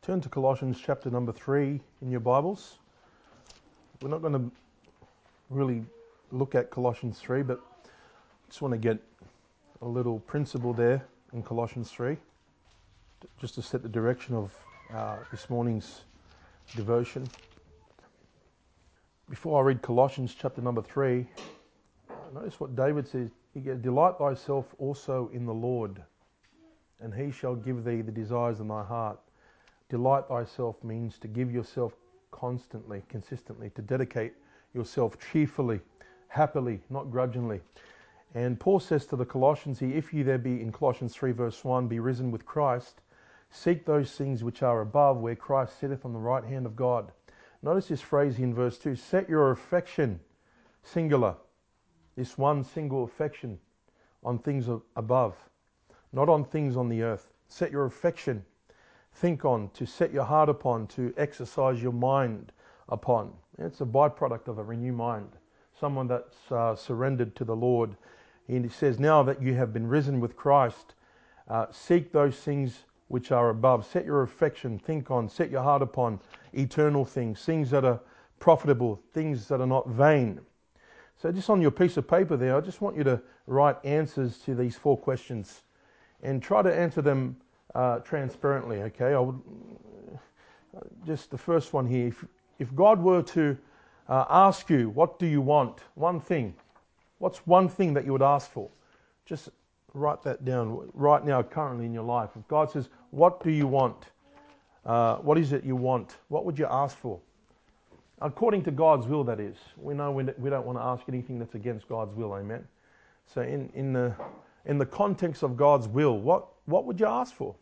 Turn to Colossians chapter number 3 in your Bibles. We're not going to really look at Colossians 3, but I just want to get a little principle there in Colossians 3, just to set the direction of this morning's devotion. Before I read Colossians chapter number 3, notice what David says. He goes, "Delight thyself also in the Lord, and he shall give thee the desires of thy heart." Delight thyself means to give yourself constantly, consistently, to dedicate yourself cheerfully, happily, not grudgingly. And Paul says to the Colossians here, "If ye there be," in Colossians 3 verse 1, "be risen with Christ, seek those things which are above, where Christ sitteth on the right hand of God." Notice this phrase here in verse 2, set your affection, singular, this one single affection, on things above, not on things on the earth. Set your affection, think on, to set your heart upon, to exercise your mind upon. It's a byproduct of a renewed mind, someone that's surrendered to the Lord. And he says, now that you have been risen with Christ, seek those things which are above. Set your affection, think on, set your heart upon eternal things, things that are profitable, things that are not vain. So just on your piece of paper there, I just want you to write answers to these 4 questions and try to answer them transparently, okay? I would just the first one here. If God were to ask you, what do you want? One thing. What's one thing that you would ask for? Just write that down right now, currently in your life. If God says, what do you want? What is it you want? What would you ask for? According to God's will, that is. We know we don't want to ask anything that's against God's will, amen? So in the context of God's will, what would you ask for?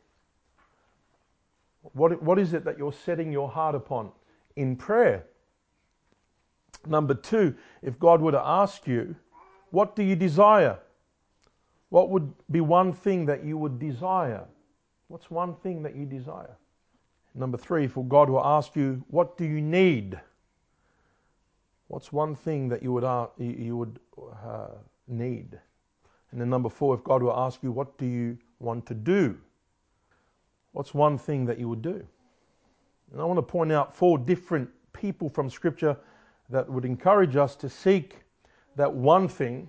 What is it that you're setting your heart upon in prayer? Number 2, if God were to ask you, what do you desire? What would be one thing that you would desire? What's one thing that you desire? Number 3, if God were to ask you, what do you need? What's one thing that you would need? And then number 4, if God were to ask you, what do you want to do? What's one thing that you would do? And I want to point out 4 different people from Scripture that would encourage us to seek that one thing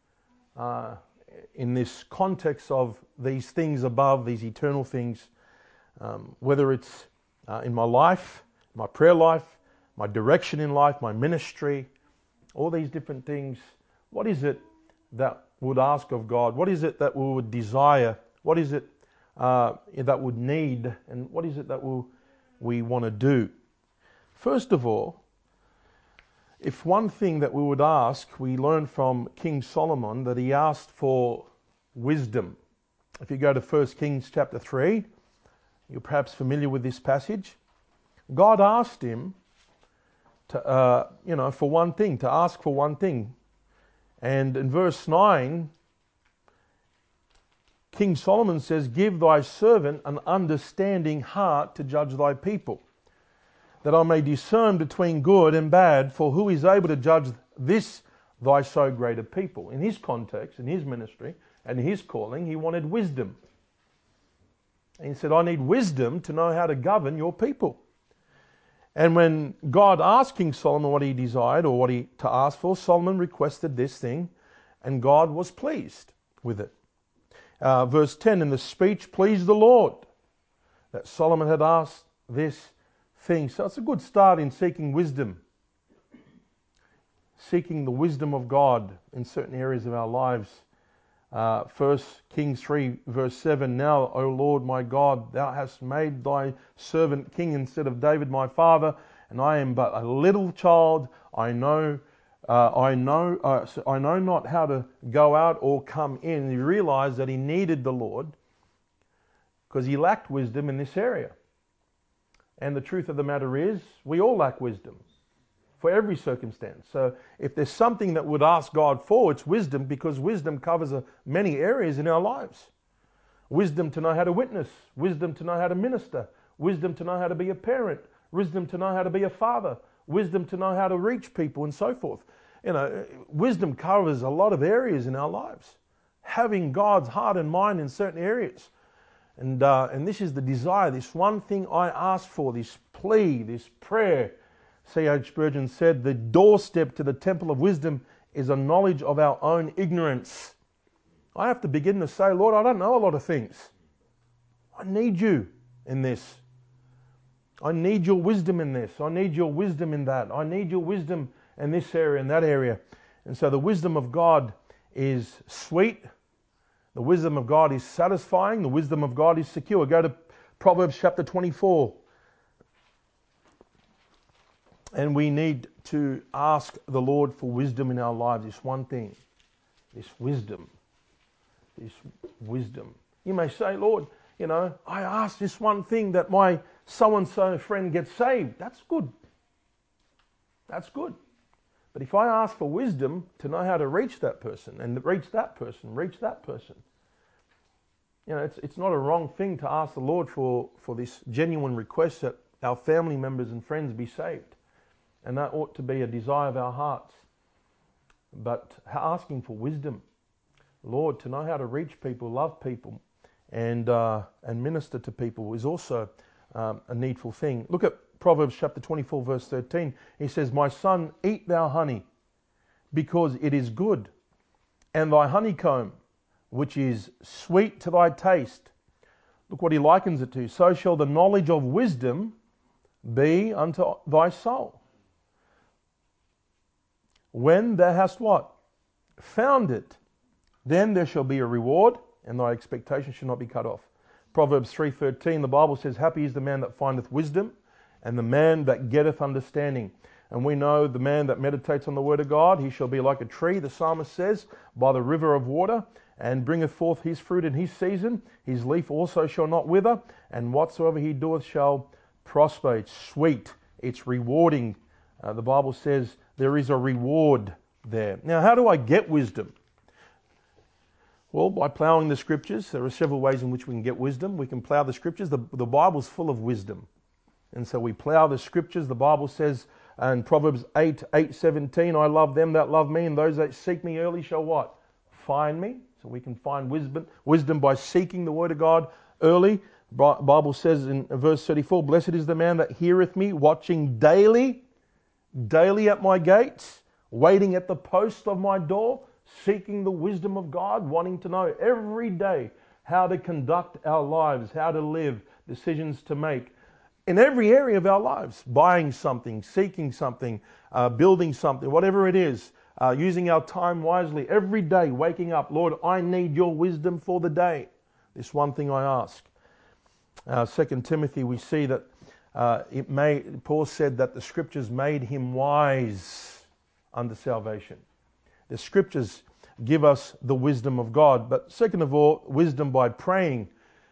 in this context of these things above, these eternal things, whether it's in my life, my prayer life, my direction in life, my ministry, all these different things. What is it that we would ask of God? What is it that we would desire? What is it that would need? And what is it that we want to do? First of all, if one thing that we would ask, we learn from King Solomon that he asked for wisdom. If you go to 1 Kings chapter 3, you're perhaps familiar with this passage. God asked him to, for one thing, to ask for one thing. And in verse 9, King Solomon says, "Give thy servant an understanding heart to judge thy people, that I may discern between good and bad, for who is able to judge this thy so great a people?" In his context, in his ministry, and his calling, he wanted wisdom. And he said, I need wisdom to know how to govern your people. And when God asked King Solomon what he desired or what he to ask for, Solomon requested this thing, and God was pleased with it. Verse 10, "And the speech pleased the Lord," that Solomon had asked this thing. So it's a good start in seeking wisdom. Seeking the wisdom of God in certain areas of our lives. 1 Kings 3 verse 7, "Now, O Lord my God, thou hast made thy servant king instead of David my father, and I am but a little child. I know not how to go out or come in." And he realized that he needed the Lord because he lacked wisdom in this area. And the truth of the matter is, we all lack wisdom for every circumstance. So if there's something that would ask God for, it's wisdom, because wisdom covers many areas in our lives. Wisdom to know how to witness, wisdom to know how to minister, wisdom to know how to be a parent, wisdom to know how to be a father, wisdom to know how to reach people, and so forth. Wisdom covers a lot of areas in our lives. Having God's heart and mind in certain areas. And this is the desire, this one thing I ask for, this plea, this prayer. C.H. Spurgeon said, the doorstep to the temple of wisdom is a knowledge of our own ignorance. I have to begin to say, Lord, I don't know a lot of things. I need you in this. I need your wisdom in this. I need your wisdom in that. I need your wisdom in this area and that area. And so the wisdom of God is sweet. The wisdom of God is satisfying. The wisdom of God is secure. Go to Proverbs chapter 24. And we need to ask the Lord for wisdom in our lives. This one thing. This wisdom. This wisdom. You may say, Lord, I ask this one thing that my so-and-so friend gets saved. That's good. That's good. But if I ask for wisdom to know how to reach that person and reach that person, it's not a wrong thing to ask the Lord for this genuine request that our family members and friends be saved. And that ought to be a desire of our hearts. But asking for wisdom, Lord, to know how to reach people, love people, and minister to people is also a needful thing. Look at Proverbs chapter 24, verse 13. He says, my son, eat thou honey, because it is good, and thy honeycomb, which is sweet to thy taste. Look what he likens it to. So shall the knowledge of wisdom be unto thy soul. When thou hast what? Found it, then there shall be a reward, and thy expectation shall not be cut off. Proverbs 3:13, the Bible says, happy is the man that findeth wisdom, and the man that getteth understanding. And we know the man that meditates on the word of God, he shall be like a tree, the psalmist says, by the river of water, and bringeth forth his fruit in his season. His leaf also shall not wither, and whatsoever he doeth shall prosper. It's sweet, it's rewarding. The Bible says there is a reward there. Now, how do I get wisdom? Well, by ploughing the scriptures. There are several ways in which we can get wisdom. We can plough the scriptures. The Bible's full of wisdom. And so we plough the scriptures. The Bible says in Proverbs 8:17, I love them that love me, and those that seek me early shall what? Find me. So we can find wisdom by seeking the word of God early. The Bible says in verse 34, blessed is the man that heareth me, watching daily at my gates, waiting at the post of my door, seeking the wisdom of God, wanting to know every day how to conduct our lives, how to live, decisions to make in every area of our lives, buying something, seeking something, building something, whatever it is, using our time wisely every day, waking up, Lord, I need your wisdom for the day. This one thing I ask. 2 Timothy, we see that Paul said that the scriptures made him wise unto salvation. The scriptures give us the wisdom of God. But second of all, wisdom by praying.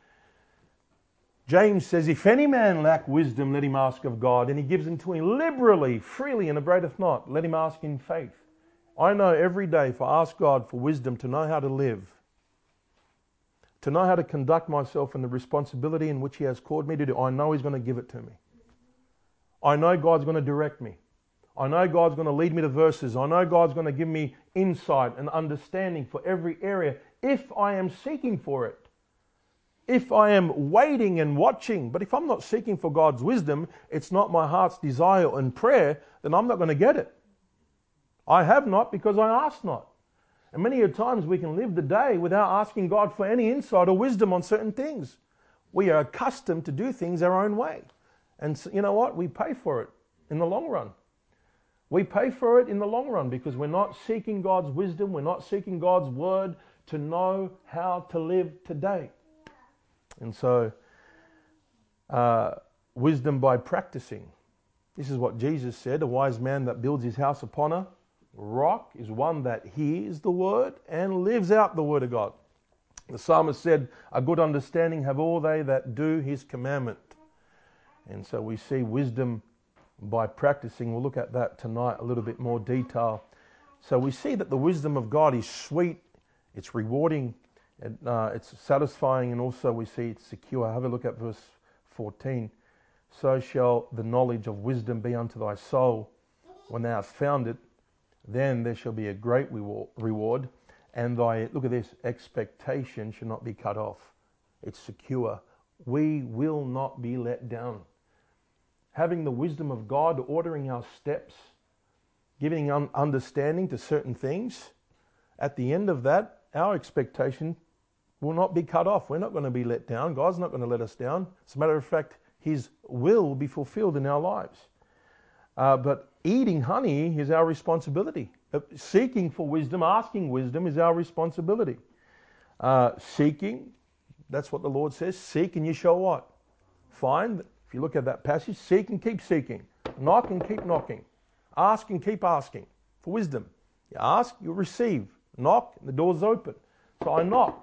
James says, if any man lack wisdom, let him ask of God, and he gives it to him liberally, freely, and abradeth not. Let him ask in faith. I know every day if I ask God for wisdom to know how to live, to know how to conduct myself in the responsibility in which he has called me to do, I know he's going to give it to me. I know God's going to direct me. I know God's going to lead me to verses. I know God's going to give me insight and understanding for every area if I am seeking for it. If I am waiting and watching, but if I'm not seeking for God's wisdom, it's not my heart's desire and prayer, then I'm not going to get it. I have not because I ask not. And many a times we can live the day without asking God for any insight or wisdom on certain things. We are accustomed to do things our own way. And so, you know what? We pay for it in the long run. We pay for it in the long run because we're not seeking God's wisdom. We're not seeking God's word to know how to live today. And so, wisdom by practicing. This is what Jesus said, a wise man that builds his house upon a rock is one that hears the word and lives out the word of God. The psalmist said, a good understanding have all they that do his commandment. And so we see wisdom by practicing. We'll look at that tonight a little bit more detail. So we see that the wisdom of God is sweet, it's rewarding, it's satisfying, and also we see it's secure. Have a look at verse 14. So shall the knowledge of wisdom be unto thy soul. When thou hast found it, then there shall be a great reward, and thy, look at this, expectation shall not be cut off. It's secure. We will not be let down. Having the wisdom of God, ordering our steps, giving understanding to certain things, at the end of that, our expectation will not be cut off. We're not going to be let down. God's not going to let us down. As a matter of fact, His will be fulfilled in our lives. But eating honey is our responsibility. Seeking for wisdom, asking wisdom is our responsibility. Seeking, that's what the Lord says. Seek and you shall what? Find. If you look at that passage, seek and keep seeking. Knock and keep knocking. Ask and keep asking for wisdom. You ask, you receive. Knock, and the door's open. So I knock.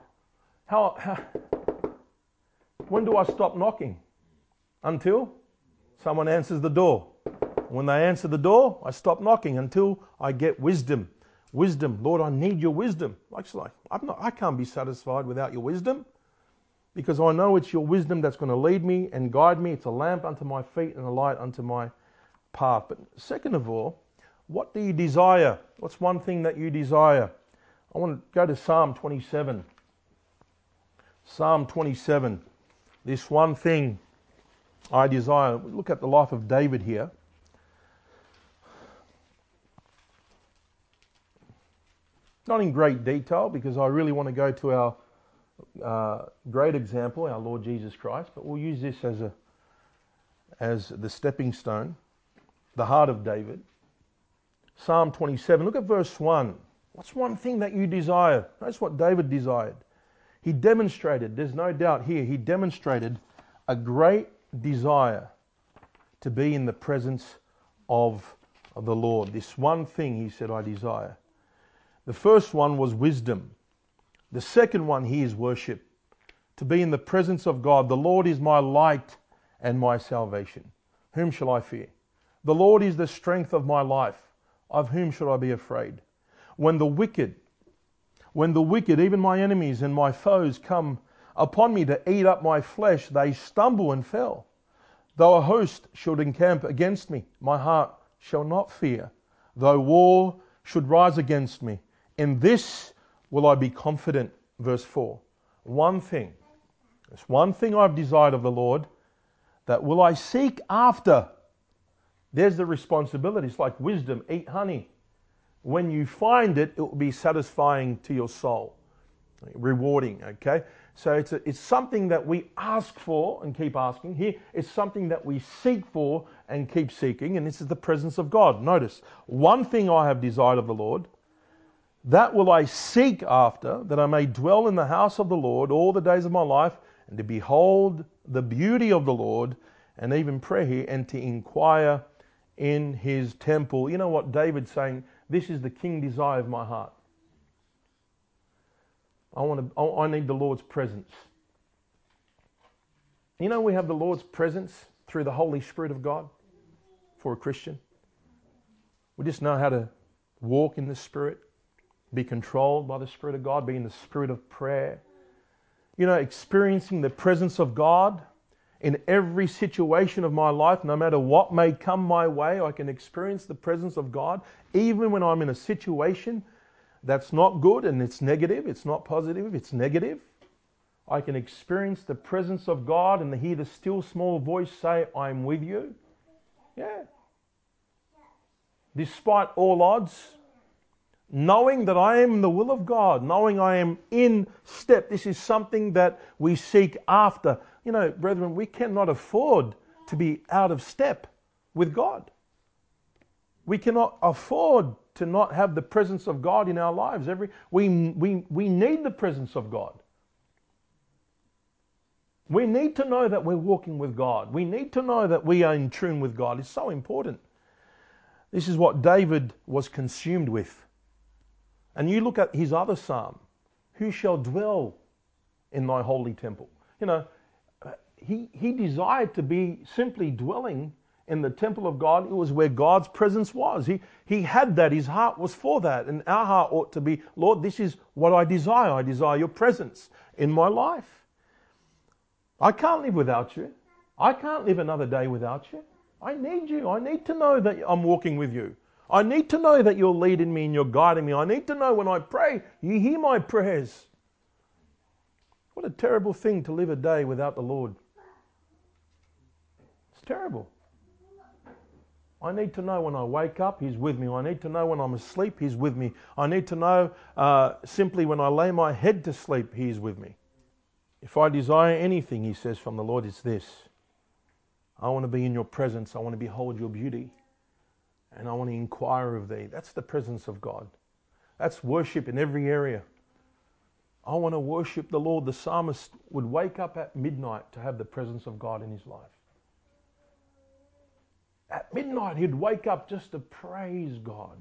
When do I stop knocking? Until someone answers the door. When they answer the door, I stop knocking until I get wisdom. Wisdom, Lord, I need your wisdom. I can't be satisfied without your wisdom, because I know it's your wisdom that's going to lead me and guide me. It's a lamp unto my feet and a light unto my path. But second of all, what do you desire? What's one thing that you desire? I want to go to Psalm 27. Psalm 27. This one thing I desire. Look at the life of David here. Not in great detail, because I really want to go to our great example, our Lord Jesus Christ, but we'll use this as the stepping stone, the heart of David. Psalm 27, look at verse 1. What's one thing that you desire? That's what David desired. He demonstrated, there's no doubt here, he demonstrated a great desire to be in the presence of the Lord. This one thing, he said, I desire. The first one was wisdom. The second one here is worship. To be in the presence of God. The Lord is my light and my salvation. Whom shall I fear? The Lord is the strength of my life. Of whom should I be afraid? When the wicked, even my enemies and my foes, come upon me to eat up my flesh, they stumble and fell. Though a host should encamp against me, my heart shall not fear. Though war should rise against me, in this will I be confident. Verse 4. One thing. There's one thing I've desired of the Lord, that will I seek after. There's the responsibility. It's like wisdom. Eat honey. When you find it, it will be satisfying to your soul. Rewarding, okay? So it's something that we ask for and keep asking. Here, it's something that we seek for and keep seeking. And this is the presence of God. Notice, one thing I have desired of the Lord, that will I seek after, that I may dwell in the house of the Lord all the days of my life, and to behold the beauty of the Lord, and even prayer here, and to inquire in his temple. You know what David's saying? This is the king desire of my heart. I need the Lord's presence. You know, we have the Lord's presence through the Holy Spirit of God for a Christian. We just know how to walk in the Spirit, be controlled by the Spirit of God, be in the spirit of prayer. You know, experiencing the presence of God in every situation of my life, no matter what may come my way, I can experience the presence of God, even when I'm in a situation that's not good and it's negative, it's not positive, it's negative. I can experience the presence of God and hear the still small voice say, I'm with you. Yeah. Despite all odds, knowing that I am in the will of God, knowing I am in step. This is something that we seek after. You know, brethren, we cannot afford to be out of step with God. We cannot afford to not have the presence of God in our lives. We need the presence of God. We need to know that we're walking with God. We need to know that we are in tune with God. It's so important. This is what David was consumed with. And you look at his other psalm, who shall dwell in thy holy temple? You know, he desired to be simply dwelling in the temple of God. It was where God's presence was. He had that. His heart was for that. And our heart ought to be, Lord, this is what I desire. I desire your presence in my life. I can't live without you. I can't live another day without you. I need you. I need to know that I'm walking with you. I need to know that you're leading me and you're guiding me. I need to know when I pray, you hear my prayers. What a terrible thing to live a day without the Lord. It's terrible. I need to know when I wake up, He's with me. I need to know when I'm asleep, He's with me. I need to know simply when I lay my head to sleep, He is with me. If I desire anything, He says from the Lord, it's this. I want to be in your presence. I want to behold your beauty. And I want to inquire of thee. That's the presence of God. That's worship in every area. I want to worship the Lord. The psalmist would wake up at midnight to have the presence of God in his life. At midnight, he'd wake up just to praise God.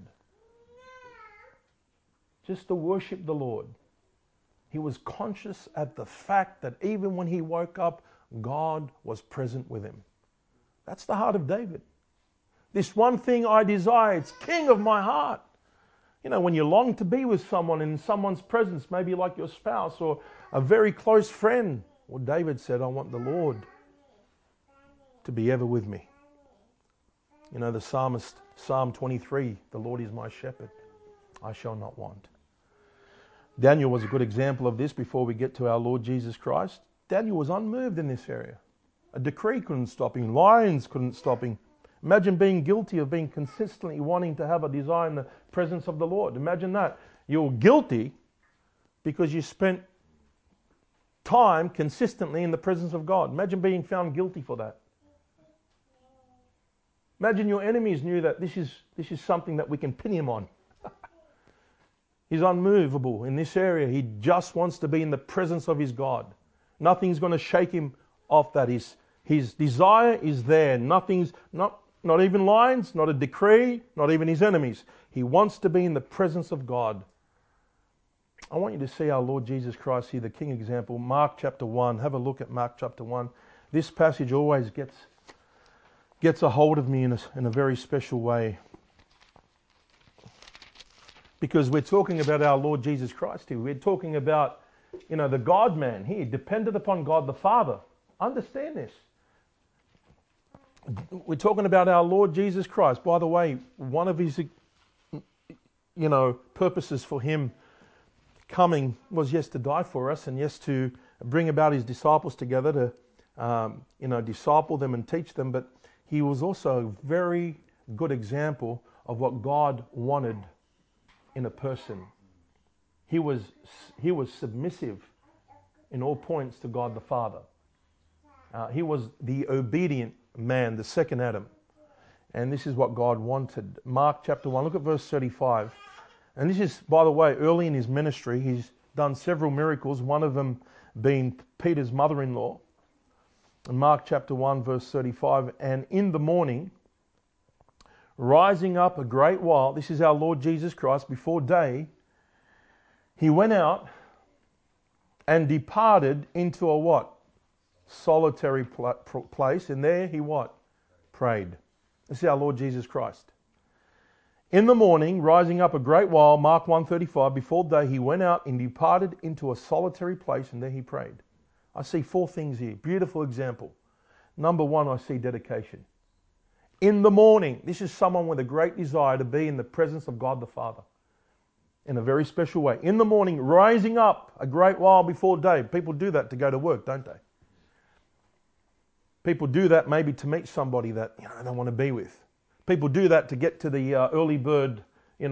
Just to worship the Lord. He was conscious at the fact that even when he woke up, God was present with him. That's the heart of David. This one thing I desire, it's king of my heart. You know, when you long to be with someone in someone's presence, maybe like your spouse or a very close friend. Well, David said, I want the Lord to be ever with me. You know, the psalmist, Psalm 23, the Lord is my shepherd, I shall not want. Daniel was a good example of this before we get to our Lord Jesus Christ. Daniel was unmoved in this area. A decree couldn't stop him. Lions couldn't stop him. Imagine being guilty of being consistently wanting to have a desire in the presence of the Lord. Imagine that. You're guilty because you spent time consistently in the presence of God. Imagine being found guilty for that. Imagine your enemies knew that this is something that we can pin him on. He's unmovable in this area. He just wants to be in the presence of his God. Nothing's going to shake him off that. His desire is there. Nothing's, not even lions, not a decree, not even his enemies. He wants to be in the presence of God. I want you to see our Lord Jesus Christ here, the King example. Mark chapter 1. Have a look at Mark chapter 1. This passage always gets a hold of me in a very special way. Because we're talking about our Lord Jesus Christ here. We're talking about, the God-man here, dependent upon God the Father. Understand this. We're talking about our Lord Jesus Christ. By the way, one of his, purposes for him coming was, yes, to die for us, and yes, to bring about his disciples together to, disciple them and teach them. But he was also a very good example of what God wanted in a person. He was submissive in all points to God the Father. He was the obedient man, the second Adam. And this is what God wanted. Mark chapter 1, look at verse 35. And this is, by the way, early in his ministry. He's done several miracles, one of them being Peter's mother-in-law. In Mark chapter 1, verse 35, and in the morning, rising up a great while, this is our Lord Jesus Christ, before day, he went out and departed into a what? Solitary place. And there he what? Prayed. This is our Lord Jesus Christ. In the morning, rising up a great while, Mark 1:35, before day, he went out and departed into a solitary place, and there he prayed. I see four things here. Beautiful example. Number one, I see dedication. In the morning, this is someone with a great desire to be in the presence of God the Father in a very special way. In the morning, rising up a great while before day. People do that to go to work, don't they? People do that maybe to meet somebody that they want to be with. People do that to get to the early bird,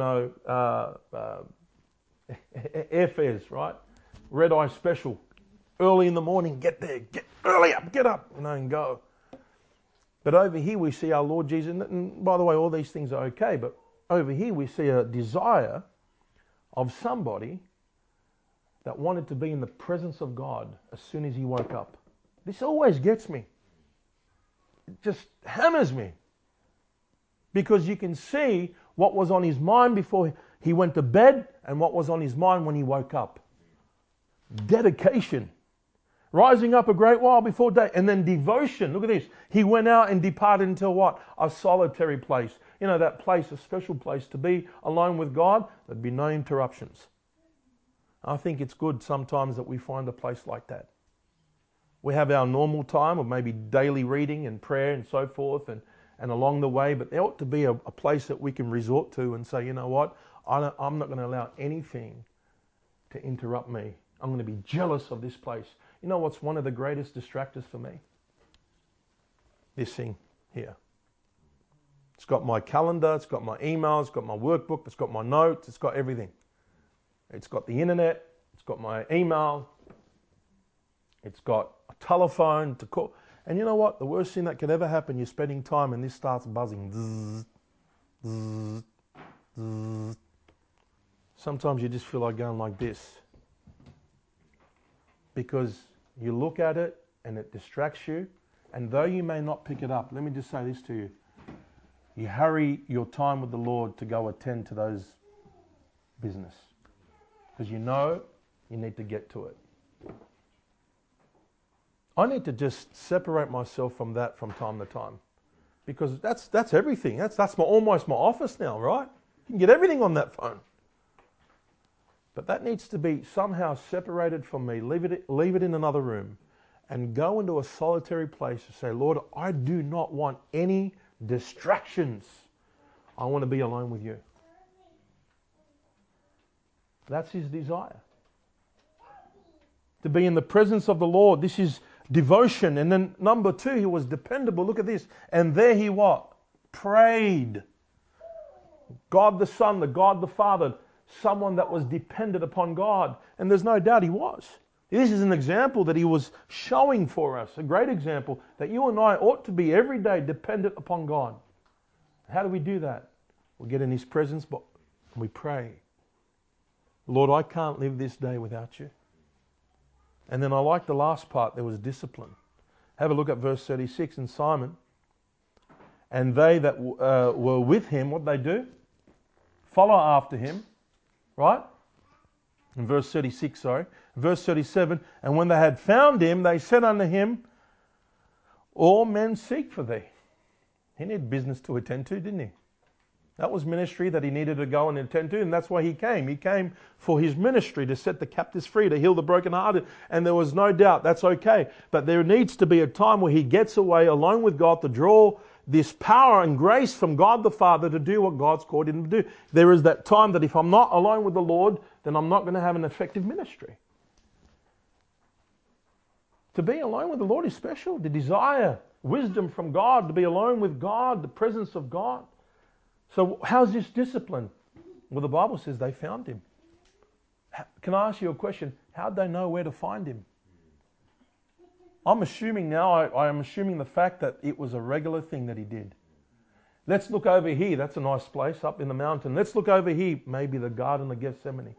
airfares, right? Red eye special. Early in the morning, get there, get early up, get up, and go. But over here we see our Lord Jesus, and by the way, all these things are okay, but over here we see a desire of somebody that wanted to be in the presence of God as soon as he woke up. This always gets me. It just hammers me. Because you can see what was on his mind before he went to bed and what was on his mind when he woke up. Dedication. Rising up a great while before day. And then devotion. Look at this. He went out and departed into what? A solitary place. That place, a special place to be alone with God. There'd be no interruptions. I think it's good sometimes that we find a place like that. We have our normal time of maybe daily reading and prayer and so forth and along the way, but there ought to be a place that we can resort to and say, you know what, I'm not going to allow anything to interrupt me. I'm going to be jealous of this place. You know what's one of the greatest distractors for me? This thing here. It's got my calendar, it's got my emails, it's got my workbook, it's got my notes, it's got everything. It's got the internet, it's got my email, it's got a telephone to call. And you know what? The worst thing that could ever happen, you're spending time and this starts buzzing. Zzz, zzz, zzz. Sometimes you just feel like going like this. Because you look at it and it distracts you. And though you may not pick it up, let me just say this to you. You hurry your time with the Lord to go attend to those business. Because you know you need to get to it. I need to just separate myself from that from time to time. Because that's everything. That's almost my office now, right? You can get everything on that phone. But that needs to be somehow separated from me. Leave it in another room. And go into a solitary place and say, Lord, I do not want any distractions. I want to be alone with you. That's his desire. To be in the presence of the Lord. This is devotion. And then number 2, he was dependable. Look at this. And there he what? Prayed. God the Son, the God the Father. Someone that was dependent upon God. And there's no doubt he was. This is an example that he was showing for us, a great example that you and I ought to be every day dependent upon God. How do we do that? We get in his presence, but we pray. Lord, I can't live this day without you. And then I like the last part, there was discipline. Have a look at verse 36. And Simon and they that were with him, what did they do? Follow after him, right? In verse 36, sorry. Verse 37, and when they had found him, they said unto him, all men seek for thee. He needed business to attend to, didn't he? That was ministry that he needed to go and attend to, and that's why he came. He came for his ministry, to set the captives free, to heal the brokenhearted, and there was no doubt that's okay. But there needs to be a time where he gets away alone with God to draw this power and grace from God the Father to do what God's called him to do. There is that time that if I'm not alone with the Lord, then I'm not going to have an effective ministry. To be alone with the Lord is special. To desire wisdom from God, to be alone with God, the presence of God. So how's this discipline? Well, the Bible says they found him. Can I ask you a question? How'd they know where to find him? I'm assuming now, I am assuming the fact that it was a regular thing that he did. Let's look over here. That's a nice place up in the mountain. Let's look over here. Maybe the Garden of Gethsemane.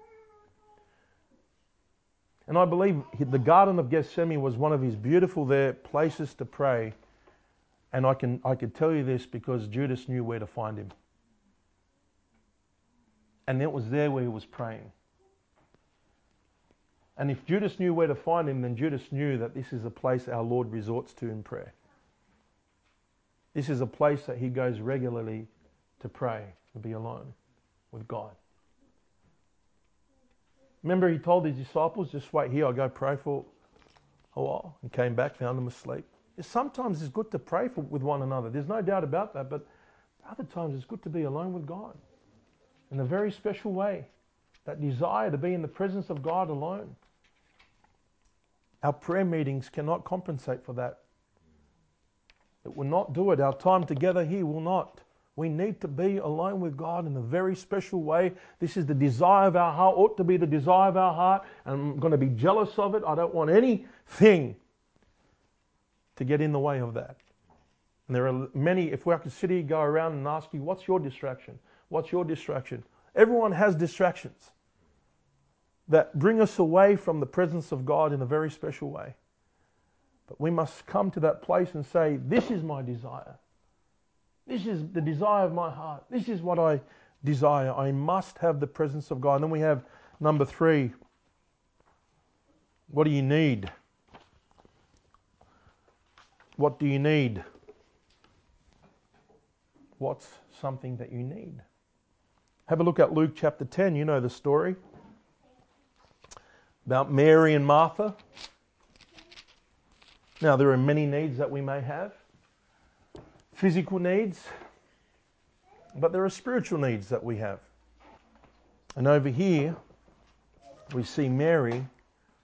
And I believe the Garden of Gethsemane was one of his beautiful places to pray. And I could tell you this because Judas knew where to find him. And it was there where he was praying. And if Judas knew where to find him, then Judas knew that this is a place our Lord resorts to in prayer. This is a place that he goes regularly to pray, to be alone with God. Remember he told his disciples, just wait here, I'll go pray for a while. And came back, found them asleep. Sometimes it's good to pray with one another. There's no doubt about that. But other times it's good to be alone with God in a very special way. That desire to be in the presence of God alone. Our prayer meetings cannot compensate for that. It will not do it. Our time together here will not. We need to be alone with God in a very special way. This is the desire of our heart, ought to be the desire of our heart. And I'm going to be jealous of it. I don't want anything to get in the way of that. And there are many, if we could sit here, go around and ask you, what's your distraction? What's your distraction? Everyone has distractions that bring us away from the presence of God in a very special way. But we must come to that place and say, this is my desire. This is the desire of my heart. This is what I desire. I must have the presence of God. And then we have number 3. What do you need? What do you need? What's something that you need? Have a look at Luke chapter 10. You know the story about Mary and Martha. Now, there are many needs that we may have. Physical needs. But there are spiritual needs that we have. And over here, we see Mary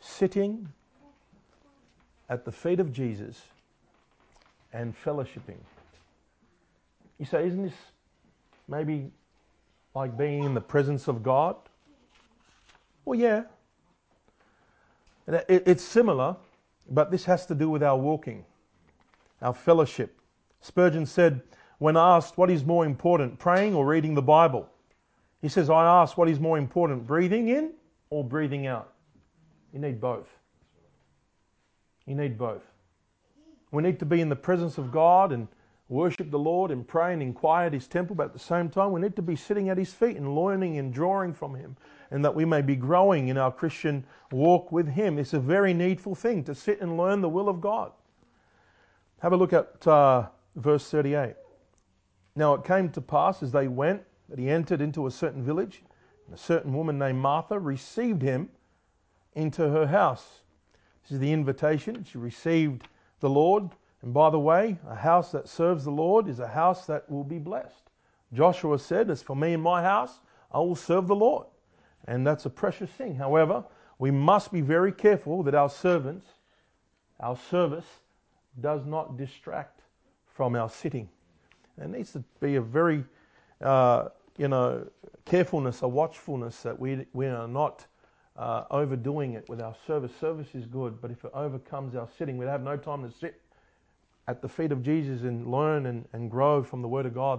sitting at the feet of Jesus and fellowshipping. You say, isn't this maybe like being in the presence of God? Well, yeah. It's similar, but this has to do with our walking, our fellowship. Spurgeon said, when asked what is more important, praying or reading the Bible, he says, I ask what is more important, breathing in or breathing out? You need both. You need both. We need to be in the presence of God and worship the Lord and pray and inquire at His temple, but at the same time we need to be sitting at His feet and learning and drawing from Him, and that we may be growing in our Christian walk with Him. It's a very needful thing to sit and learn the will of God. Have a look at verse 38. Now it came to pass as they went that he entered into a certain village, and a certain woman named Martha received him into her house. This is the invitation. She received the Lord. And by the way, a house that serves the Lord is a house that will be blessed. Joshua said, as for me and my house, I will serve the Lord. And that's a precious thing. However, we must be very careful that our service does not distract from our sitting. There needs to be a very, carefulness, a watchfulness that we are not overdoing it with our service. Service is good, but if it overcomes our sitting, we have no time to sit at the feet of Jesus and learn and grow from the Word of God,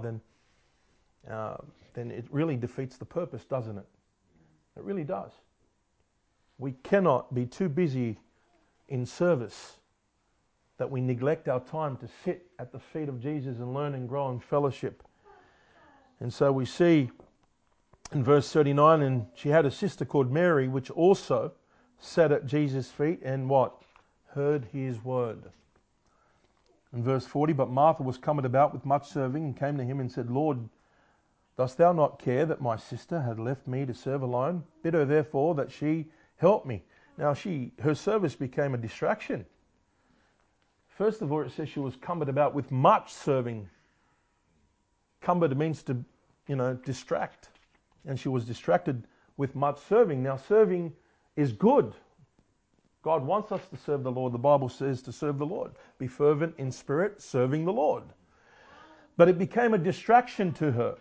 then it really defeats the purpose, doesn't it? It really does. We cannot be too busy in service that we neglect our time to sit at the feet of Jesus and learn and grow in fellowship. And so we see in verse 39, and she had a sister called Mary, which also sat at Jesus' feet and what? Heard His word. In verse 40, but Martha was coming about with much serving and came to Him and said, Lord, dost Thou not care that my sister had left me to serve alone? Bid her therefore that she help me. Now her service became a distraction. First of all, it says she was cumbered about with much serving. Cumbered means to, distract. And she was distracted with much serving. Now, serving is good. God wants us to serve the Lord. The Bible says to serve the Lord. Be fervent in spirit, serving the Lord. But it became a distraction to her.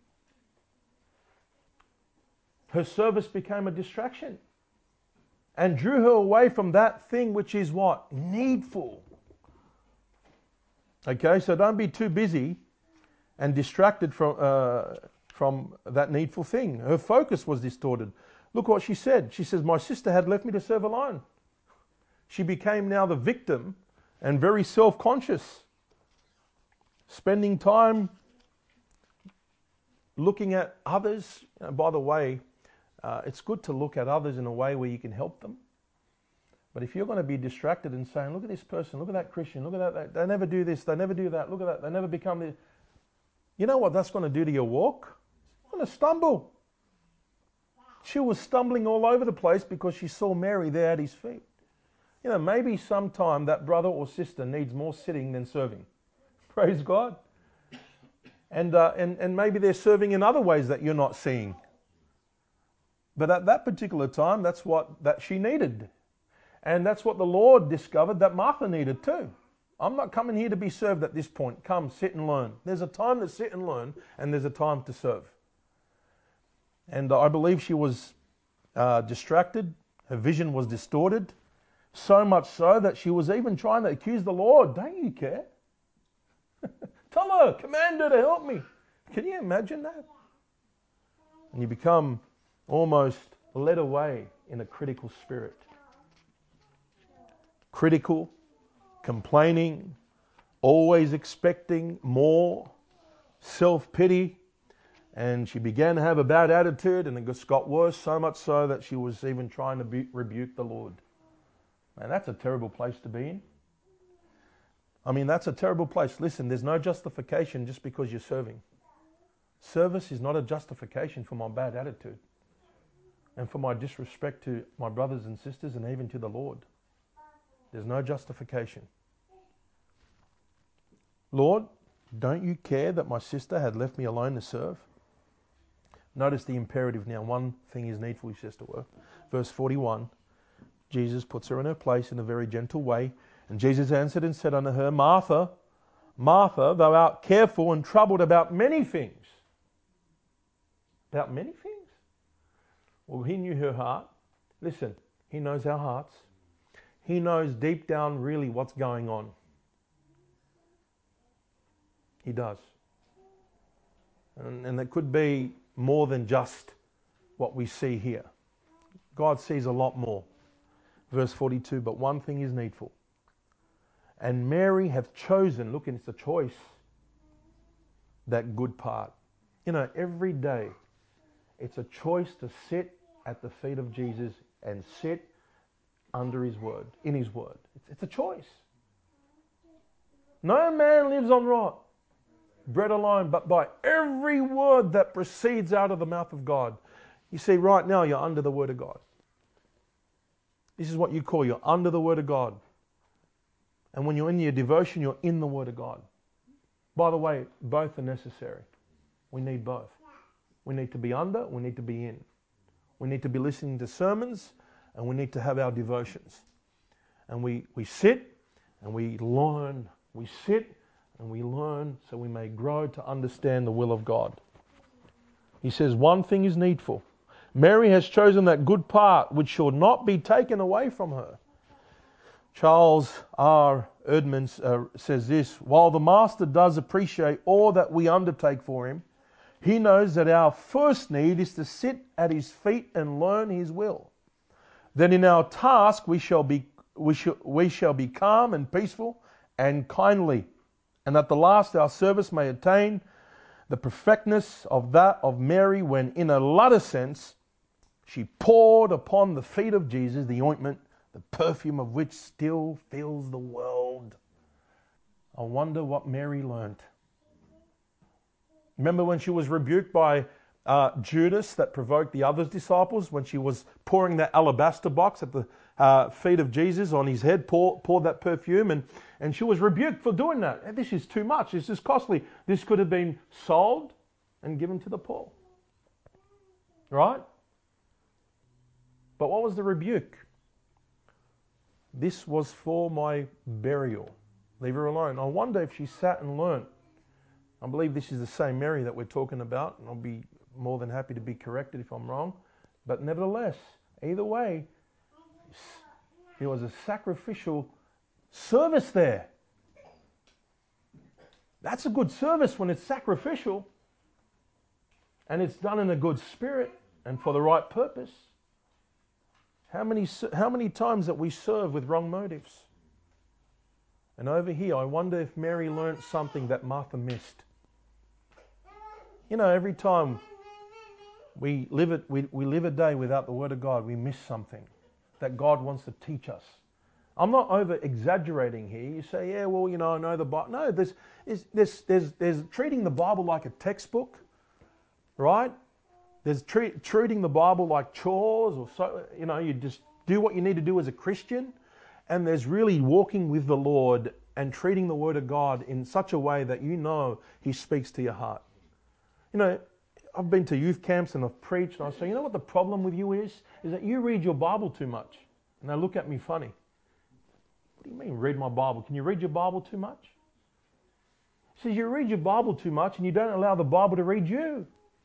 Her service became a distraction and drew her away from that thing which is what? Needful. Okay, so don't be too busy and distracted from that needful thing. Her focus was distorted. Look what she said. She says, my sister had left me to serve alone. She became now the victim and very self-conscious, spending time looking at others. By the way, it's good to look at others in a way where you can help them. But if you're going to be distracted and saying, look at this person, look at that Christian, look at that, they never do this, they never do that, look at that, they never become this. You know what that's going to do to your walk? You're going to stumble. She was stumbling all over the place because she saw Mary there at His feet. Maybe sometime that brother or sister needs more sitting than serving. Praise God. And maybe they're serving in other ways that you're not seeing. But at that particular time, that's what that she needed. And that's what the Lord discovered that Martha needed too. I'm not coming here to be served at this point. Come, sit and learn. There's a time to sit and learn, and there's a time to serve. And I believe she was distracted. Her vision was distorted. So much so that she was even trying to accuse the Lord. Don't you care? Tell her, command her to help me. Can you imagine that? And you become almost led away in a critical spirit. Critical, complaining, always expecting more, self-pity, and she began to have a bad attitude, and it just got worse, so much so that she was even trying to rebuke the Lord. Man, that's a terrible place to be in. I mean, that's a terrible place. Listen, there's no justification just because you're serving. Service is not a justification for my bad attitude and for my disrespect to my brothers and sisters and even to the Lord. There's no justification. Lord, don't you care that my sister had left me alone to serve? Notice the imperative now. One thing is needful, he says to her. Verse 41. Jesus puts her in her place in a very gentle way. And Jesus answered and said unto her, Martha, Martha, thou art careful and troubled about many things. About many things? Well, he knew her heart. Listen, he knows our hearts. He knows deep down really what's going on. He does. And it could be more than just what we see here. God sees a lot more. Verse 42, but one thing is needful. And Mary hath chosen, look, and it's a choice, that good part. You know, every day it's a choice to sit at the feet of Jesus and sit under his word, in his word. It's a choice. No man lives on bread alone, but by every word that proceeds out of the mouth of God. You see, right now you're under the word of God. This is what you call, you're under the word of God. And when you're in your devotion, you're in the word of God. By the way, both are necessary. We need both. We need to be under, we need to be in. We need to be listening to sermons, and we need to have our devotions. And we sit and we learn. We sit and we learn so we may grow to understand the will of God. He says, one thing is needful. Mary has chosen that good part which shall not be taken away from her. Charles R. Erdman says this, while the Master does appreciate all that we undertake for him, he knows that our first need is to sit at his feet and learn his will. Then in our task we shall be calm and peaceful and kindly, and at the last our service may attain the perfectness of that of Mary when in a latter sense she poured upon the feet of Jesus the ointment, the perfume of which still fills the world. I wonder what Mary learnt. Remember when she was rebuked by Judas that provoked the other disciples when she was pouring that alabaster box at the feet of Jesus on his head, poured that perfume, and she was rebuked for doing that. This is too much. This is costly. This could have been sold and given to the poor. Right? But what was the rebuke? This was for my burial. Leave her alone. I wonder if she sat and learnt. I believe this is the same Mary that we're talking about, and I'll be more than happy to be corrected if I'm wrong. But nevertheless, either way, there was a sacrificial service there. That's a good service when it's sacrificial and it's done in a good spirit and for the right purpose. How many times that we serve with wrong motives? And over here, I wonder if Mary learnt something that Martha missed. You know, every time we live a day without the Word of God, we miss something that God wants to teach us. I'm not over exaggerating here. You say, yeah, well, you know, I know the Bible. No, there's treating the Bible like a textbook, right? There's treating the Bible like chores, or so, you know, you just do what you need to do as a Christian. And there's really walking with the Lord and treating the Word of God in such a way that you know He speaks to your heart. You know, I've been to youth camps and I've preached and I say, you know what the problem with you is that you read your Bible too much. And they look at me funny. What do you mean read my Bible? Can you read your Bible too much? He says, you read your Bible too much and you don't allow the Bible to read you.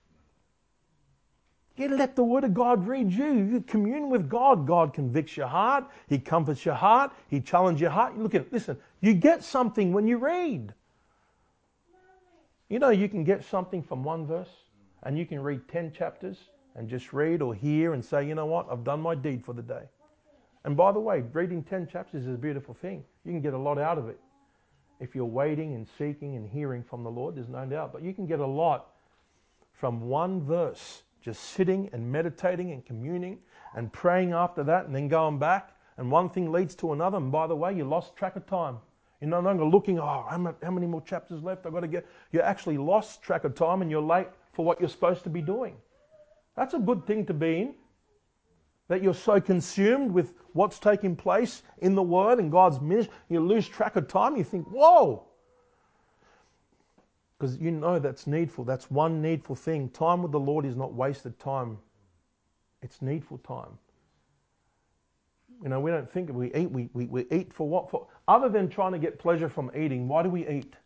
You let the Word of God read you. You commune with God. God convicts your heart. He comforts your heart. He challenges your heart. Look at it. Listen, you get something when you read. You know, you can get something from one verse and you can read 10 chapters and just read or hear and say, you know what, I've done my deed for the day. And by the way, reading 10 chapters is a beautiful thing. You can get a lot out of it. If you're waiting and seeking and hearing from the Lord, there's no doubt. But you can get a lot from one verse, just sitting and meditating and communing and praying after that and then going back. And one thing leads to another. And by the way, you lost track of time. You're no longer looking, how many more chapters left I've got to get. You actually lost track of time and you're late for what you're supposed to be doing. That's a good thing to be in. That you're so consumed with what's taking place in the Word and God's ministry, you lose track of time. You think, whoa! Because you know that's needful. That's one needful thing. Time with the Lord is not wasted time. It's needful time. You know, we don't think we eat. We eat for what? For other than trying to get pleasure from eating, why do we eat?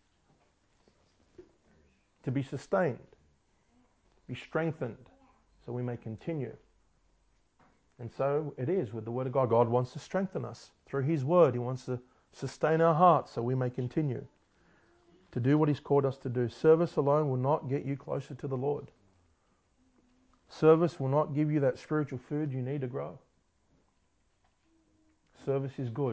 To be sustained, be strengthened, so we may continue. And so it is with the Word of God. God wants to strengthen us through His Word. He wants to sustain our hearts so we may continue to do what He's called us to do. Service alone will not get you closer to the Lord. Service will not give you that spiritual food you need to grow. Service is good,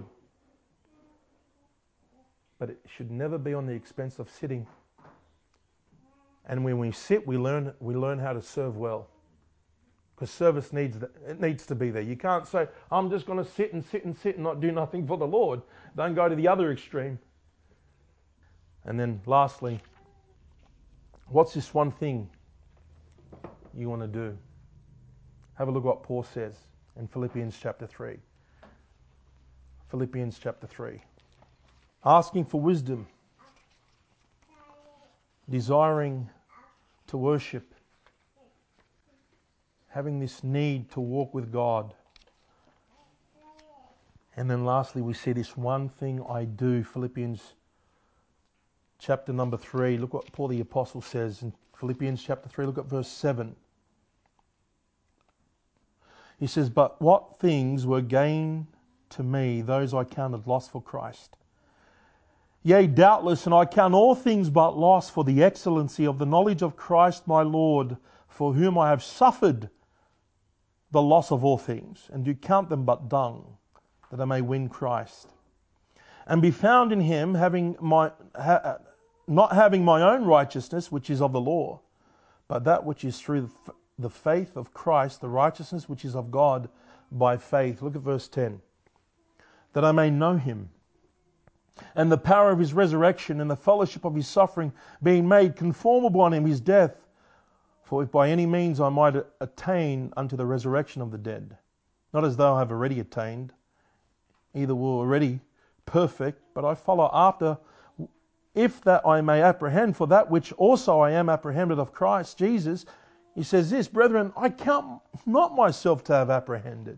but it should never be on the expense of sitting. And when we sit, we learn how to serve well. Because service needs to be there. You can't say, I'm just going to sit and not do nothing for the Lord. Don't go to the other extreme. And then lastly, what's this one thing you want to do? Have a look at what Paul says in Philippians chapter 3. Philippians chapter 3. Asking for wisdom, desiring to worship, having this need to walk with God. And then lastly, we see this one thing I do. Philippians chapter number 3. Look what Paul the Apostle says in Philippians chapter 3. Look at verse 7. He says, but what things were gain to me, those I counted loss for Christ. Yea, doubtless, and I count all things but loss for the excellency of the knowledge of Christ my Lord, for whom I have suffered the loss of all things, and do count them but dung, that I may win Christ, and be found in Him, not having my own righteousness, which is of the law, but that which is through the faith of Christ, the righteousness which is of God by faith. Look at verse 10. That I may know Him, and the power of His resurrection, and the fellowship of His suffering, being made conformable unto His death, for if by any means I might attain unto the resurrection of the dead. Not as though I have already attained, either were already perfect, but I follow after, if that I may apprehend for that which also I am apprehended of Christ Jesus. He says this, brethren, I count not myself to have apprehended,